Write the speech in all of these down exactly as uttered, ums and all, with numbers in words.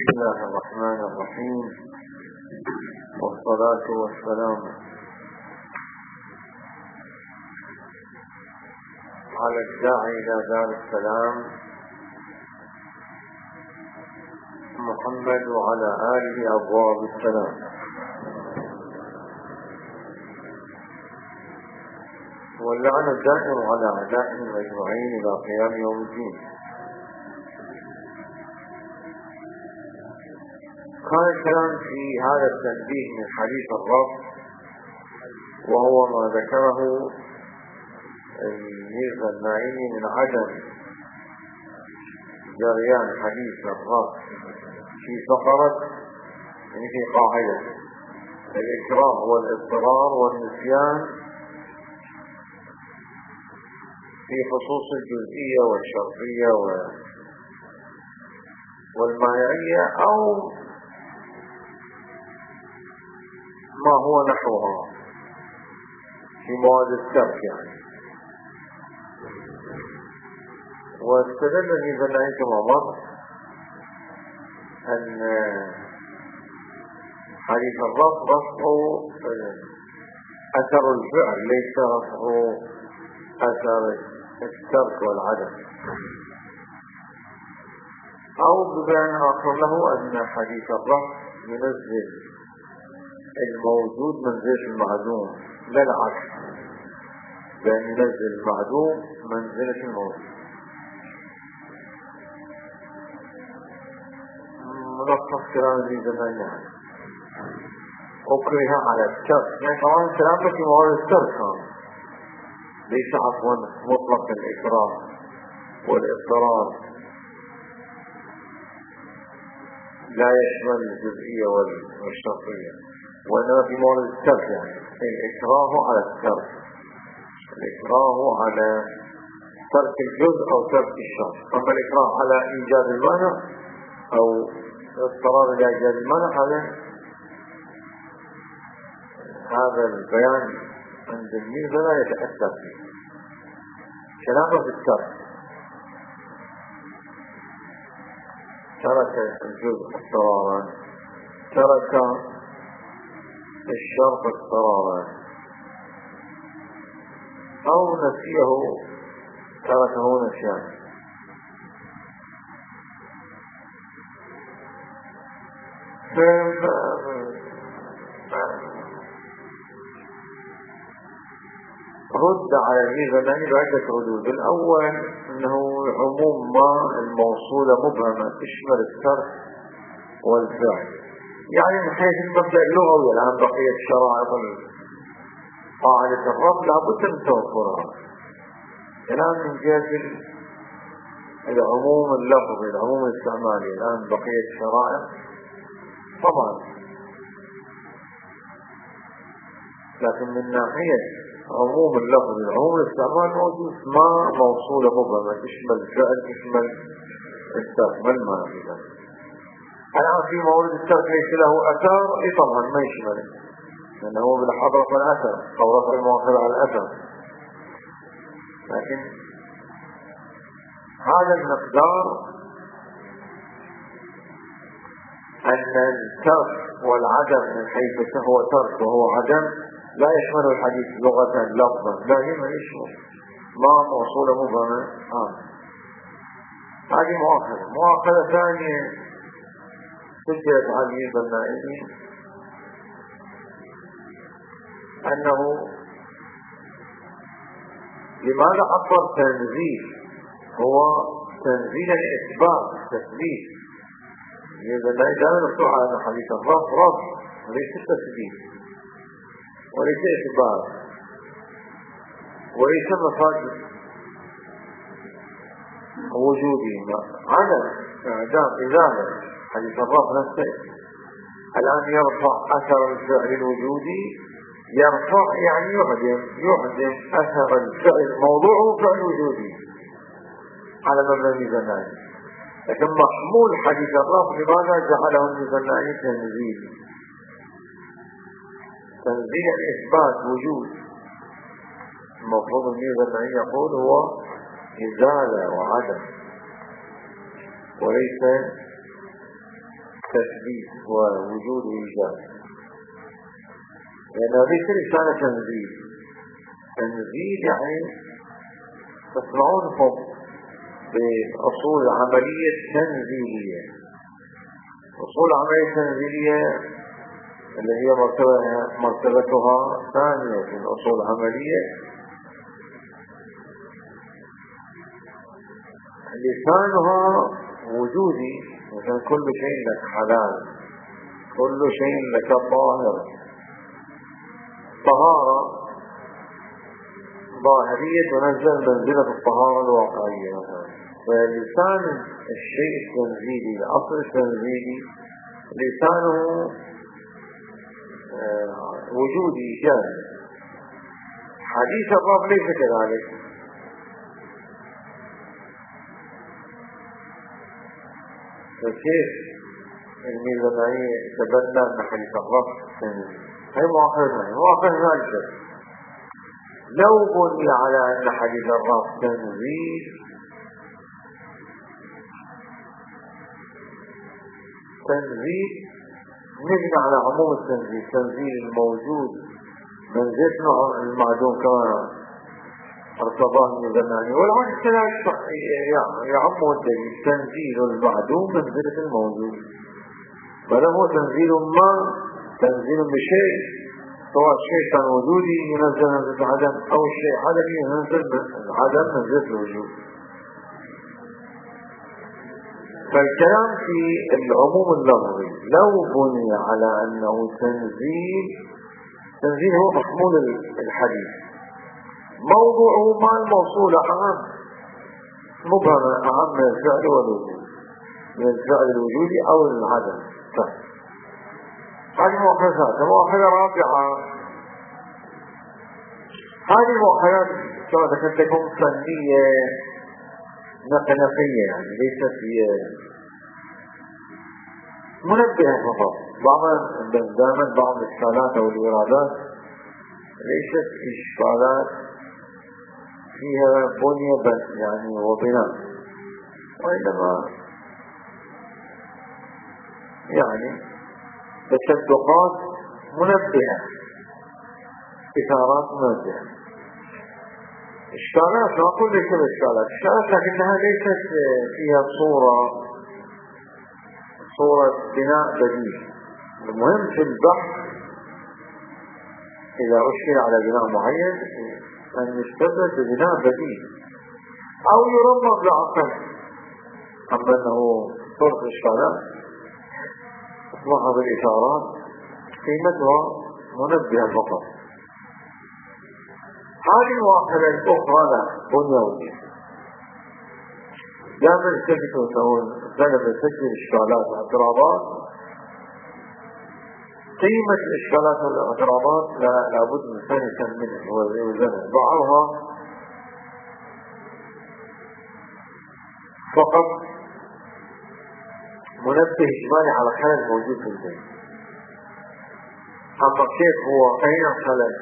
بسم الله الرحمن الرحيم، والصلاة والسلام على الداعي إلى دار السلام محمد وعلى آله أبواب السلام. واللعنة الدائم على أعدائهم أجمعين إلى قيام يوم الدين. كان الكلام في هذا التنبيه من حديث الرب، وهو ما ذكره الميرزا الناعمي من عدم جريان حديث الرب في فقرة، يعني في قاعدة الإكراه والاضطرار والنسيان في خصوص الجزئية والشرطية والمانعية أو ما هو نحوها في مواد الترك يعني. واستدل الميزان الناعمي كما مر أن حديث الرفع رفعه أثر الفعل ليس رفعه أثر الترك والعدم، أو ببيان آخر له أن حديث الرفع ينزل الموجود منزلة المعدوم، لا العكس، بأن ينزل المعدوم منزلة الموجود. ملخص كلام الميزان الناعمي أكره على الترك، يعني طبعا كلام في موارد الترك ليس عفوا مطلق الإكراه والاضطرار، لا يشمل الجزئية والشرطية، وإنما في مورد الترك، يعني الإكراه على الترك، الإكراه على ترك الجزء أو ترك الشرط. أما الإكراه على إيجاد المانع أو اضطرار إلى إيجاد المانع، هذا هذا البيان عند الميزة لا يتأثر فيه. كلامه في الترك، ترك الجزء اضطرارا، ترك الشرط اضطرارا، أو نسيه تركه نسيان. رد على الميزان الناعمي بعدة ردود. الأول أنه عموم ما الموصولة مبهمة تشمل الترك والفعل، يعني من حيث المبدأ اللغوي الآن بقية شرائط قاعدة الرب لابد من توفرها. الآن من جهة العموم اللفظي العموم الاستعمالي الآن بقية شرائط طبعا، لكن من ناحية عموم اللفظ العموم الاستعمال موجود ما موصولة مبهمة تشمل الفعل تشمل الترك. ما المعنى ذلك؟ الآن في مورد الترك ليس له أثر، اي طبعا ما يشمله، لأنه بالحضرة الأثر أو رفع المؤخر على الأثر، لكن هذا المقدار أن الترك والعدم من حيث هو ترك وهو عدم لا يشمل الحديث لغة لفظا، لا يشمل ما موصولة مبهمة. آه. هذه مؤاخذة. مؤاخذة ثانية سجلت عن الميزان الناعمي أنه لماذا عبر تنزيل؟ هو تنزيل الإثبات تثبيت. الميزان الناعمي دائما مفتوح على حديث الرب رب وليس التثبيت وليس إثبات وليس مفاجئ وجودي عدم إعدام إزالة. حديث الرب نفسه الآن يرفع أثر الفعل الوجودي، يرفع يعني يعدم يعدم أثر الفعل موضوعه فعل وجودي على مبنى الميزان الناعمي. لكن محمول حديث الرب لماذا جعله الميزان الناعمي تنزيل؟ تنزيل الإثبات وجود. المفروض الميزان الناعمي يقول هو إزالة وعدم وليس تثبيت ووجود وإيجاد، لأن هذه رسالة تنزيل. تنزيل يعني تسمعونهم بأصول عملية تنزيلية. أصول عملية تنزيلية اللي هي مرتبتها ثانية في الأصول العملية، لسانها وجودي، مثلا كل شيء لك حلال، كل شيء لك طاهر. طهارة ظاهرية تنزل منزلة الطهارة الواقعية مثلا. فلسان الشيء التنزيلي، الأصل التنزيلي لسانه آه وجودي جاهز. حديث الرب ليس كذلك. فكيف الميزانية تبنى أن حديث الرب تنزيل؟ هي مؤخرها مؤخرها الجد. لو بني على أن حديث الرب تنزيل تنزيل نبني على عموم التنزيل، تنزيل الموجود من ذاتنا المعدوم كما ارتضاه الميزانية، والعكس كذلك يعم الدليل تنزيل المعدوم من ذات الموجود. بل هو تنزيل ما تنزيل بشيء، سواء الشيء كان وجودي ينزل من ذات العدم أو الشيء عدمي ينزل من العدم من ذات الوجود. فالكلام في العموم اللفظي لو بني على أنه تنزيل، تنزيل هو محمول الحديث، موضوعه مع الموصول أعم، مبهم أعم من الفعل والوجود، من الفعل الوجودي أو العدم. هذه مؤخذات. مؤخذة رابعة، هذه المؤخذات كما ذكرت لكم فنية نقنقية، يعني ليست هي منبهة فقط. بعض دائما بعض الإشكالات أو الإرادات ليست إشكالات فيها بنية بس يعني وبناء، وإنما يعني تشدقات منبهة، إثارات منبهة. إشكالات لا أقول لك إشكالات إشكالات لكنها ليست فيها صورة صورة بناء بديل. المهم في البحث إذا أشكل على بناء معين أن يستبدل ببناء بديل أو يرمض بعقل. أما أنه صورة إشكالات بعض الإشارات قيمتها منبهة فقط. هذه المؤخرة الأخرى لا بنيوية. دائما تجدوا أنه زينب تسجل إشكالات واعتراضات. قيمة الإشكالات والاعتراضات لا لابد من ثانية منها وزنها. بعضها فقط منبه إجمالي على خلل موجود في البيت. أما كيف هو أين الخلل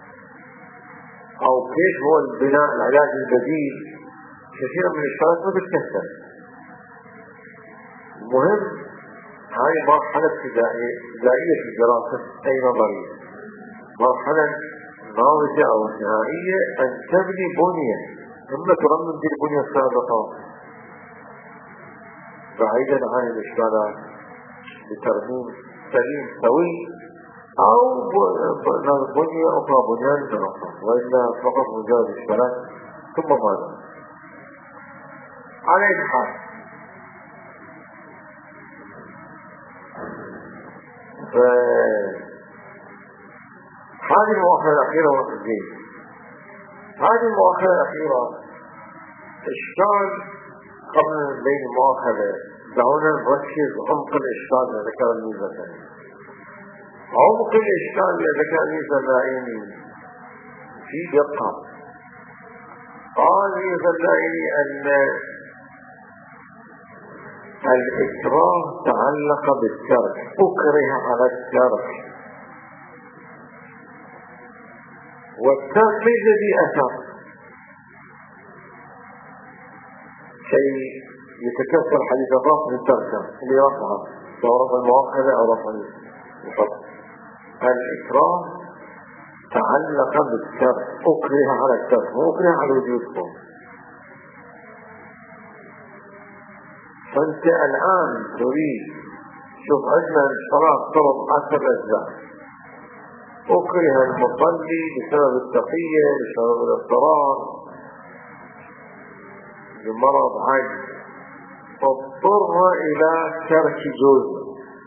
أو كيف هو البناء العلاج البديل، كثيرا من الإشكالات ما بتكسر. المهم هاي مرحلة ابتدائية في دراسة أي نظرية، مرحلة ناضجة أو نهائية أن تبني بنية ثم ترمم دي البنية السابقة بعيدا عن الإشكالات بترميم سليم سوي أو بنية أخرى بنيان دراسة، وإلا فقط مجرد إشكالات ثم ماذا. على أي حال هذه المؤخرة الأخيرة والتسجيل. هذه المؤخرة الأخيرة إشكال قبل بين المؤخرة. دعونا نركز عمق الإشكال الذي ذكر الميزاني. عمق الإشكال الذي ذكر الميزاني في دقة. قال الميزاني أن الإكراه تعلق بالترك، أكره على الترك، والترك ليس ذي أثر، شيء يتكسر حديث الرفض الترك اللي رفعه سواء رفع المؤخرة أو رفع الفتح. الإكراه تعلق بالترك، أكره على الترك وأكره على وجودكم. فأنت الآن تريد، شوف عندنا الصلاة فرض عشر أجزاء، أكره المصلي بسبب التقية، بسبب الاضطرار، بمرض عجز، فاضطر إلى ترك جزء.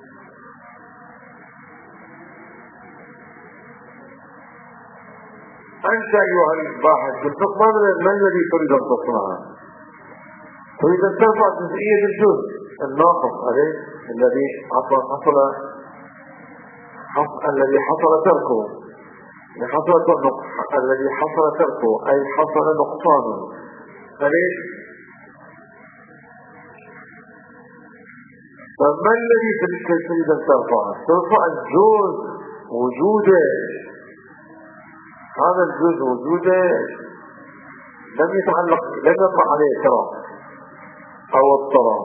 أنت أيها الباحث بالفقه ما الذي تريد أن تصنعه؟ تريد أن ترفع جزئية الجزء الناقص عليه الذي حصل حصل الذي حصل تركه، حصل الذي حصل تركه أي حصل نقصانه. فليش؟ فما الذي تريد أن ترفعه؟ ترفع الجزء وجوده، هذا الجزء وجوده لم يتعلق، لم يطلع عليه اضطراب أو اضطراب.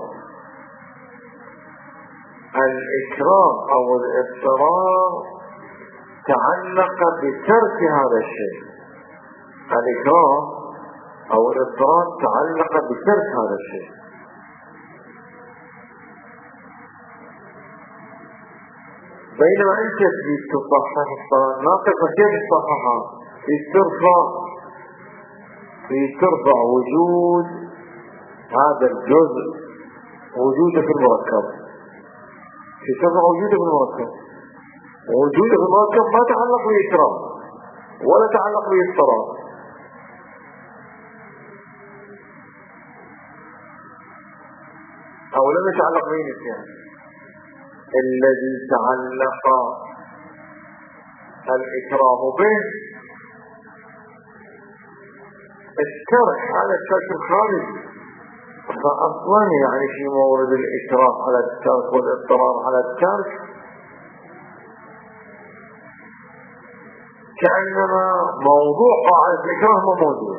الإكراه أو الاضطرار تعلق بترك هذا الشيء. الإكراه أو الاضطرار تعلق بترك هذا الشيء. بينما أنت تريد تصحح الصلاة ناقصة، كيف تصححها؟ في ترفع في ترفع وجود هذا الجزء وجوده في المركب، في ترفع وجوده في المركب. وجوده في المركب ما تعلق بالإكرام ولا تعلق بالاضطراب. أو لم يتعلق بالنسيان. الذي تعلق الإكرام به الترك، على الترك الخارجي. فأصلا يعني في مورد الإكرام على الترك والاضطرار على الترك كأنما موضوع قاعدة الإكراه ما موجود،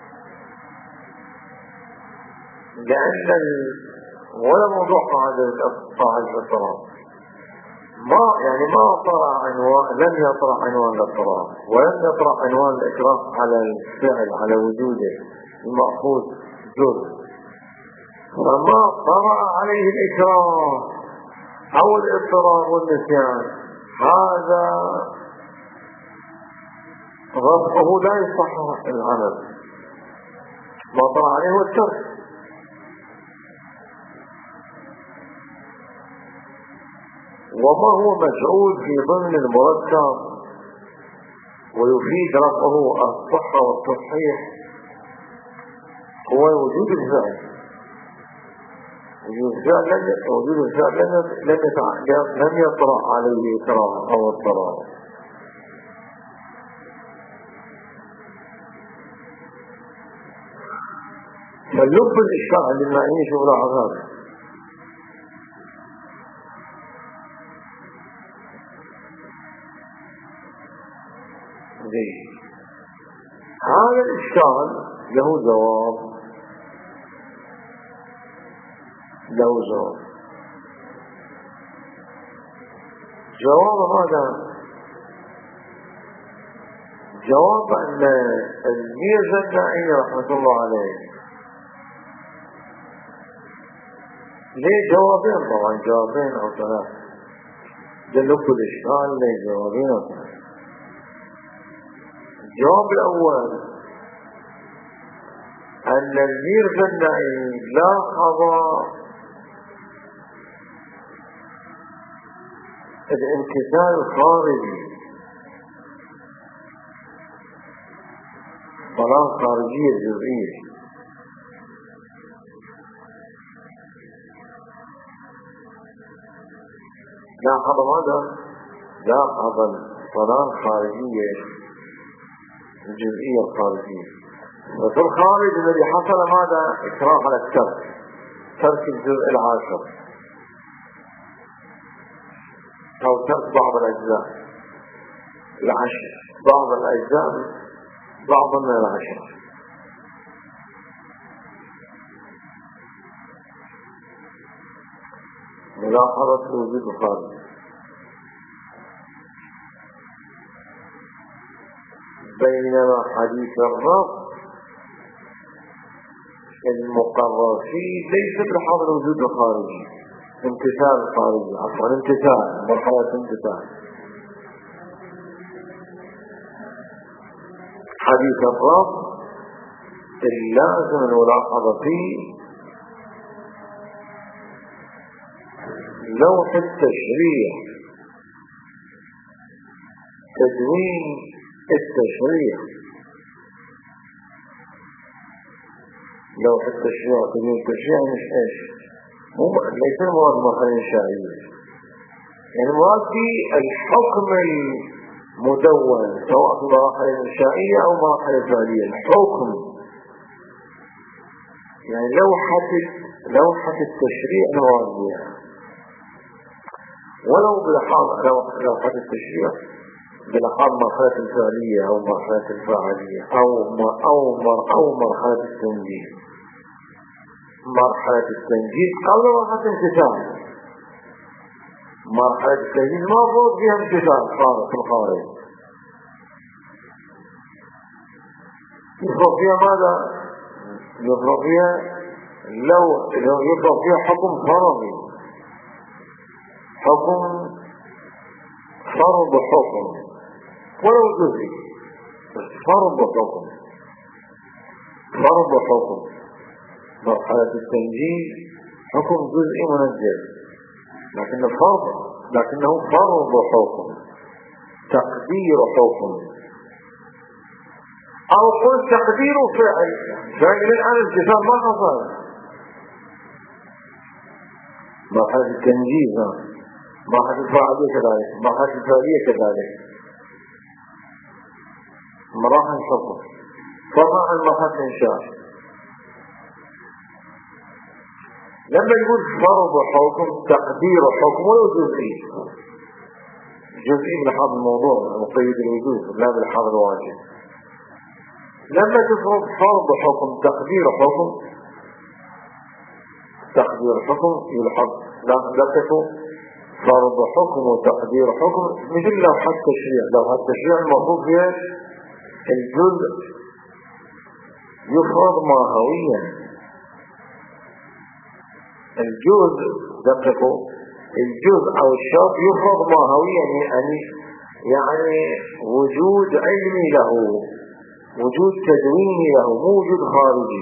لأن ولا موضوع قاعدة الاضطرار ما يعني ما طرأ عنوان، لم يطرأ عنوان الاضطرار ولم يطرأ عنوان الإكراه على الفعل على وجوده المأخوذ جزء، فما طرأ عليه الإكراه أو الاضطرار والنسيان هذا رفعه لا يصحح العمل. ما طرأ عليه هو الترك. وما هو مجعول في ضمن المركب ويفيد رفعه الصحة والتصحيح هو وجود الفعل. وجود الفعل وجود الفعل لم لم يطرأ عليه إكراه أو اضطرار. فاللب الإشكال اللي نعيشه ملاحظات. هذا الإشكال له جواب، له جواب. جواب هذا جواب أن الميرزا النائي رحمة الله عليه ليه جوابين، طبعا جوابين أو ثلاث. جلب الإشكال ليه جوابين أو ثلاث. الجواب الأول أن الميرزا النائي لاحظ الانكسار الخارجي، صلاة خارجية جزئية، لاحظ ماذا؟ لاحظ الصلاة الخارجية الجزئية الخارجية. وفي الخارج الذي حصل ماذا؟ إكراه على الترك، ترك الجزء العاشر أو ترك بعض الأجزاء العشر، بعض الأجزاء بعض من العشر. ملاحظة الوجود الخارجي. بينما حديث الرب المقرر فيه ليس بلحاظ الوجود الخارجي، امتثال خارجي، عفوا امتثال، مرحلة امتثال. حديث الرب اللازم الملاحظة فيه لوح التشريع، تدوين التشريع، لوح التشريع تدوين التشريع مش ايش؟ مو ليس المراد المرحلة الإنشائية، يعني المراد في الحكم المدون سواء في المراحل الإنشائية أو المراحل الفعلية، الحكم يعني لوحة لوحة التشريع المراد بها، ولو بلحاظ لوحة التشريع بلحاظ مرحلة الفعلية أو مرحلة الفعالية أو أو أو مرحلة التنجيز، مرحلة التنجيز قبل مرحلة الامتثال. مرحلة التنجيز مربوط فيها امتثال خارج في الخارج، يفرق فيها ماذا؟ يفرق فيها لو لو يفرق فيها حكم فرضي، حكم فرض حكم ولو جزئي، فرض حكم فرض حكم. مرحلة التنجيز حكم جزئي منزل، لكن الفرض لكنه فرض حكم، تقدير حكم، أو قل تقدير فعل. فعل الآن الامتثال ما حصل. مرحلة التنجيز مرحلة الفعالية كذلك، مرحلة الفعالية كذلك، مراحل حكم. فضع المرحلة الإنشاء لما يقول فرض حكم تقدير حكم ولو جزئي، جزئي بلحاظ الموضوع مقيد الوجود لا بلحاظ الواجب. لما تفرض فرض حكم تقدير حكم، تقدير حكم يلحظ لا تكون فرض حكم وتقدير حكم مثل لوحة التشريع. لوحة التشريع المفروض فيها الجزء يفرض ماهويا، الجزء دققوا الجزء او الشرط يفرض ماهويا، يعني يعني وجود علمي له، وجود تدويني له، مو وجود خارجي.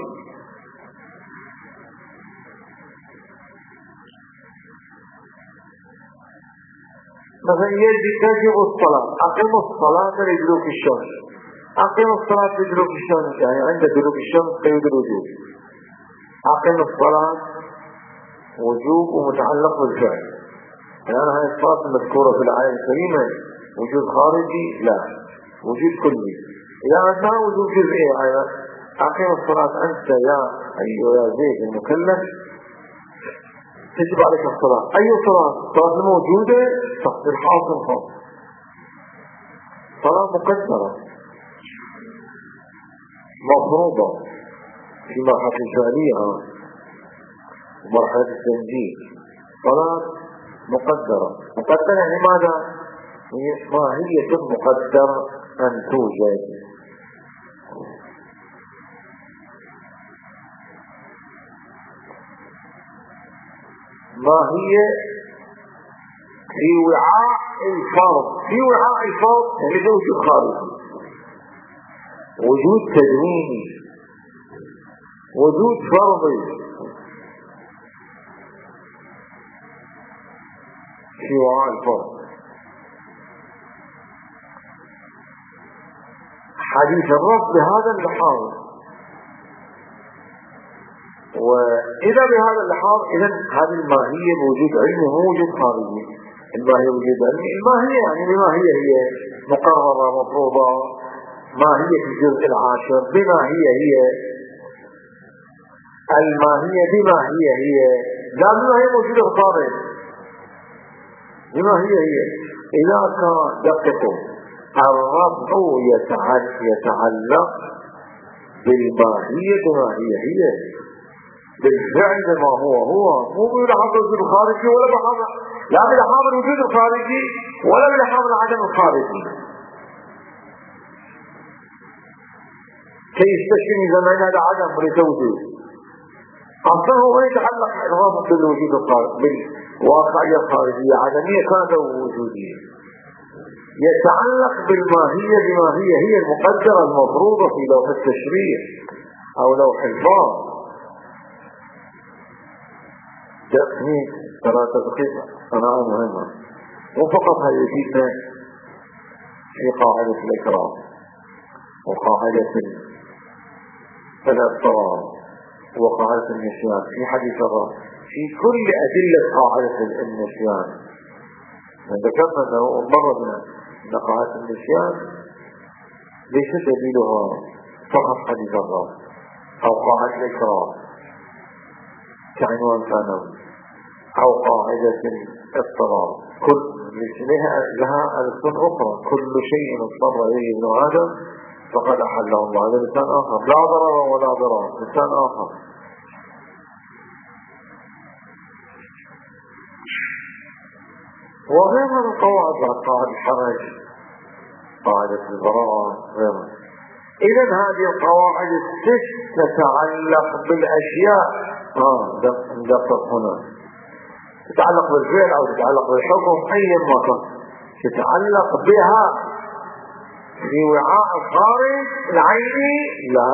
مثلا يجب الصلاة، أقم الصلاة لدلوك الشمس، أقم الصلاة لدلوك الشمس يعني عند دلوك الشمس قيد الوجوب. أقم الصلاة وجوب ومتعلق بالفعل، يعني هذه الصلاة المذكورة في الآية الكريمة وجود خارجي لا، وجود كلي. إذا أردنا وجود جزئي أيضا أقم الصلاة أنت يا أيها يا زيد المكلف تجب عليك الصلاة. أي صلاة؟ صلاة موجودة تحت الحاصل خاص، صلاة مقدرة مفروضة في مرحلة الفعلية ومرحلة التنجيز، صلاة مقدرة. مقدرة يعني ماذا؟ ماهية مقدر أن توجد. ماهية في وعاء الفرض، في وعاء الفرض يعني وجود خارجي، وجود تدويني، وجود فرضي في وعاء الفرض. حديث الرب بهذا اللحاظ، وإذا بهذا اللحاظ إذن هذه الماهية بوجود علمي مو وجود خارجي. الماهية وجود علمي، الماهية يعني بماهية هي مقررة مفروضة، ماهية في الجزء العاشر بماهية هي الماهية بماهية هي لا بماهية موجودة خارج، بماهية هي. إذا كان دققوا الربط يتعلق بالماهية بماهية هي، بالفعل ما هو هو مو بلحاظ الوجود الخارجي ولا بلحاظ لا بلحاظ الوجود الخارجي ولا بلحاظ العدم الخارجي. كي يستشفي زمان هذا عدم وليس وجود. أصلا هو يتعلق إرغام بالوجود الخارجي بالواقعية الخارجية عدمية كانت وجودية. يتعلق بالماهية بما هي هي المقدرة المفروضة في لوح التشريع أو لوح الفاظ. تقنية ثلاثة دقيقة صناعة مهمة مو فقط هي يفيدنا في قاعدة الإكرام وقاعدة الاضطرار وقاعدة النسيان في حديث الرب في كل أدلة قاعدة النسيان. ذكرنا أنه مرضنا أن قاعدة النسيان ليس دليلها فقط حديث الرب أو قاعدة الإكرام كعنوان ثانوي أو قاعدة الاضطرار. كل لها لها ألسن أخرى. كل شيء اضطر إليه ابن آدم فقد أحله الله. هذا لسان آخر لا ضرر ولا ضرر لسان آخر. وغيرها من قواعد قاعدة الحرج قاعدة البراءة غيرها. إذا هذه القواعد الست تتعلق بالأشياء آه ندقق هنا تتعلق بالفعل أو تتعلق بالحكم أيا ما كان تتعلق بها في وعاء الخارج العيني لا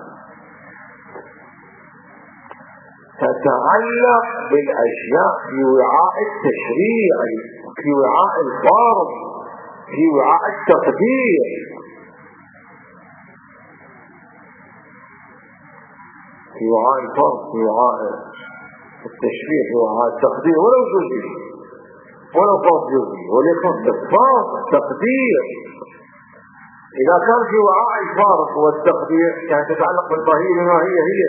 تتعلق بالأشياء في وعاء التشريع في وعاء الفرض في وعاء التقدير. في وعاء الفرض في وعاء التشريع في وعاء التقدير ولو جزئي ولو فرض جزئي وليكن فرض تقدير. إذا كان في وعاء الفرض والتقدير كانت تتعلق بالماهية بما هي هي.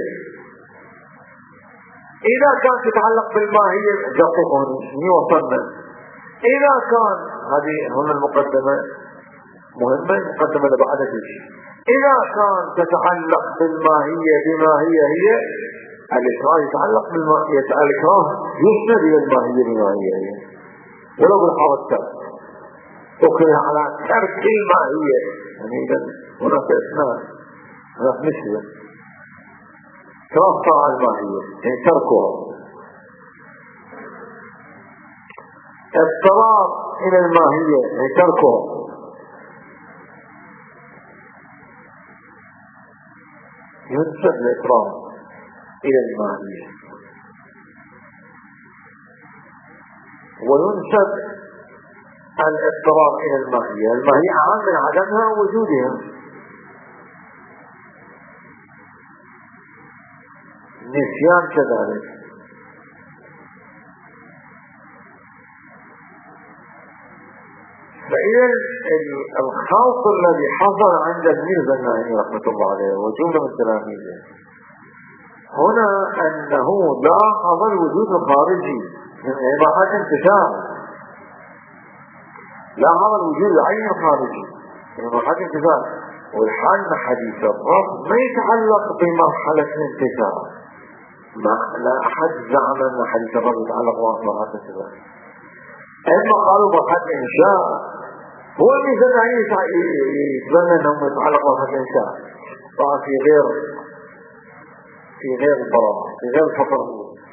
إذا كان تتعلق بالماهية دقيقة وصلنا. إذا كان هذه هنا المقدمة مهمة المقدمة لبعد شيء. إذا كان تتعلق بالماهية بما هي هي الإكراه يتعلق بالماهية. الإكراه يسند إلى الماهية بما هي هي ولو بالحال الترك أكره على ترك الماهية. يعني إذا هناك إثنان هناك مثل كراف طاعة الماهية يعني تركها. اضطرار إلى الماهية يعني تركها. ينسب الإكرام إلى الماهية وينسب الاضطرار إلى الماهية. الماهية أعم من عدمها ووجودها. النسيان كذلك. فإذا الخلط الذي حصل عند الميرزا الناهي رحمة الله عليه وجملة من تلاميذه هنا أنه لاحظ الوجود الخارجي من عبارات انتشار. لاحظ الوجود العين الخارجي من عبارات انتشار. والحال حديث الرب ما يتعلق بمرحلة الانتشار. ما لا أحد زعم أن حديث الرب يتعلق بمرحلة الانتشار. أما قالوا مرحلة الإنشاء هو الميزان يتبنى أنهم يتعلق بمرحلة الإنشاء طبعا في غير في غير البراءة في غير الفقر.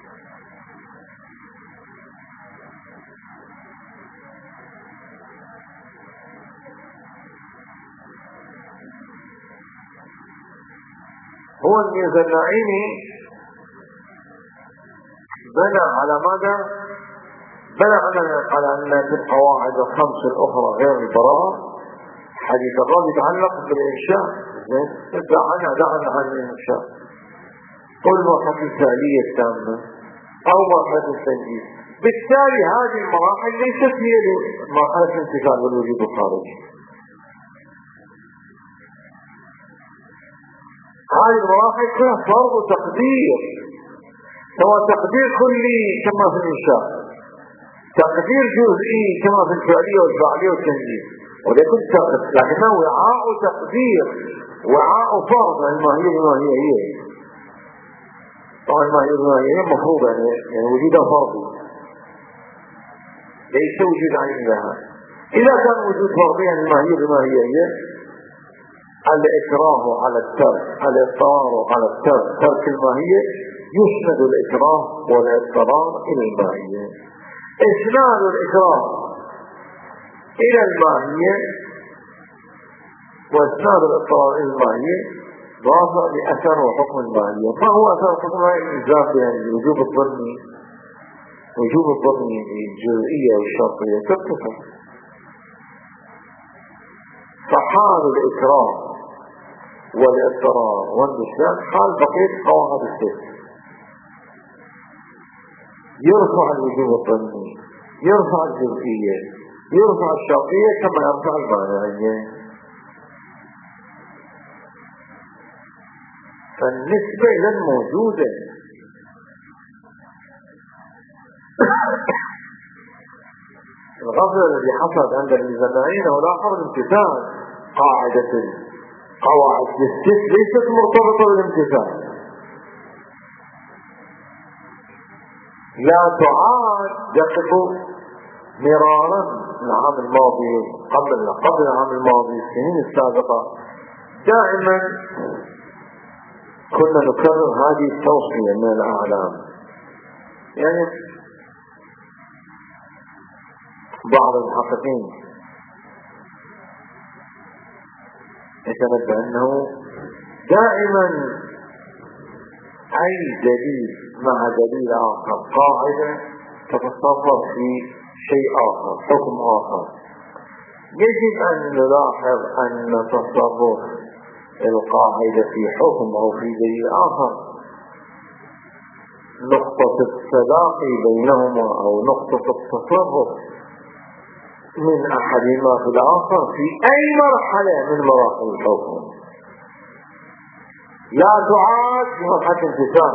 هو الميزانعيني بنى على ماذا؟ بنى على أن القواعد الخمس الأخرى غير البراءة حديث الرب يتعلق بالإنشاء. دعنا دعنا عن الإنشاء. قل مرحلة التالية التامة أو مرحلة التنجيز. بالتالي هذه المراحل ليست هي مرحلة الانتقال والوجود الخارجي. هذه المراحل فيها فرض وتقدير سواء تقدير كلي كما في الإنشاء تقدير جزئي كما في الفعلية والفعلية والتنجيز ولكن تقدير لكنه وعاء تقدير وعاء فرض الماهية بما هي هي. طبعا الماهية الماهية مفروض يعني, يعني وجودها فرضي ليس وجود عين لها. إذا كان وجود فرضي يعني الماهية الماهية هي الإكراه على الترك، الإضطرار على الترك، ترك الماهية يسند الإكراه والاضطرار إلى الماهية. إسناد الإكراه إلى الماهية وإسناد الاضطرار إلى الماهية ضافة لأثر وحكم الماهية. ما هو أثر حكم الماهية؟ الإجزاء يعني وجوب الظني، وجوب الظني الجزئية والشرطية تتفق. فحال الإكراه والاضطرار والنسيان حال بقية قواعد الست، يرفع الوجوب الظني، يرفع الجزئية، يرفع الشرطية كما يرفع المانعية. فالنسبة إلى الموجودة الغفلة الذي حصل عند الميزانيين ولاحظ امتثال قاعدة قواعد الست ليست مرتبطة بالامتثال، لا تعاد دقق مرارا العام الماضي قبل قبل العام الماضي السنين السابقة دائما كنا نكرر هذه التوصية من الأعلام. يعني بعض المحققين يتنبأ أنه دائما أي دليل مع دليل آخر قاعدة تتصرف في شيء آخر، حكم آخر. يجب أن نلاحظ أن تصرف القاعدة في حكم أو في دليل آخر نقطة التلاقي بينهما أو نقطة التصرف من أحدهما في الآخر في أي مرحلة من مراحل الحكم، لا تعاد في مرحلة الامتثال.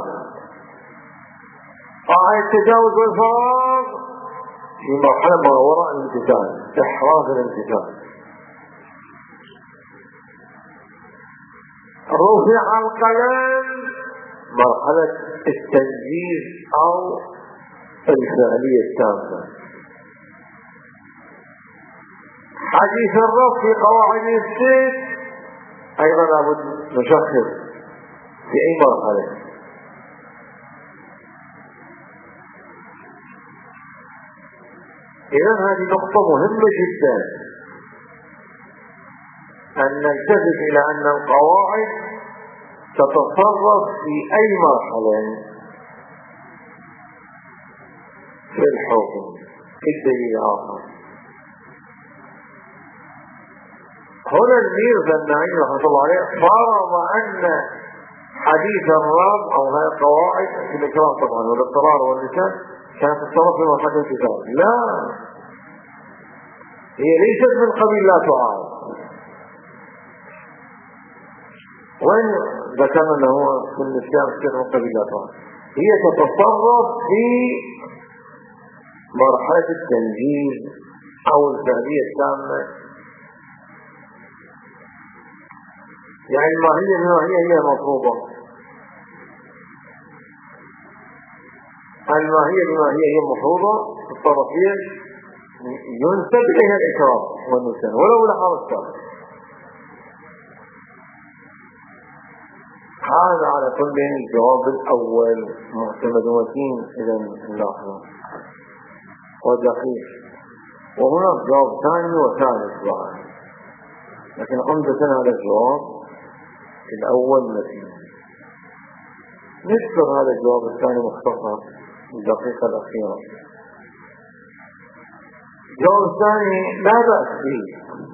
قاعدة تجاوز والفراغ في مرحلة ما وراء الامتثال، إحراز الامتثال. رفع القلم مرحلة التنجيز أو الفعلية التامة. حديث الرفع في قواعد الست أيضا لابد نشخص في أي مرحلة. إذن هذه نقطة مهمة جدا أن نلتفت إلى أن القواعد تتصرف في أي مرحلة في الحكم في الدليل آخر. هنا الميرزا النعيم رحمة الله عليه فرض أن حديث الرب أو هذه القواعد في الإكرام طبعا والاضطرار والنسيان كانت تتصرف في مرحلة الامتثال. لا، هي ليست من قبيل لا تعاد. وين ذكرنا أنه في النسيان تصير من قبيل لا تعاد؟ هي تتصرف في مرحلة التنجيز أو الفعلية التامة. يعني الماهية الماهية هي مطلوبة، الماهية الماهية هي مفروضة الطرفية ينسب إليها الإكرام والنسيان ولو لحظة الشرط. هذا على كل الجواب الأول معتمد وكين إذا اللحظة ودقيق. وهناك جواب ثاني وثالث بعد، لكن عمدة هذا الجواب الأول مثيل. نذكر هذا الجواب الثاني مختصر الدقيقة الأخيرة. الجواب الثاني لا بأس فيه،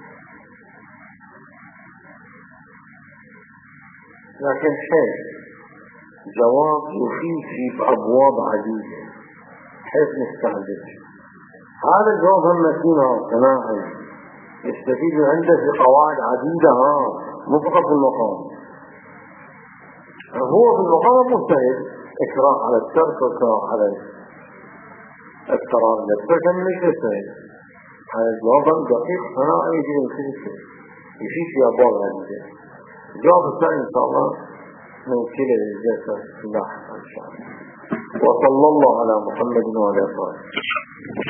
لكن حيث جواب يفيد في أبواب عديدة حيث نستهدف. هذا الجواب هم مثيل صناعي يستفيد عنده في قواعد عديدة مو فقط في المقام. هو في المقام مجتهد، إكراه على الترك وإكراه على القرار لكن مش مجتهد. هذا الجواب دقيق صناعي يجب يفيد في يفيد في أبواب عديدة. الجواب الثاني إن شاء الله من كلا الجسد لاحقا إن شاء الله. وصلى الله على محمد وعلى آله.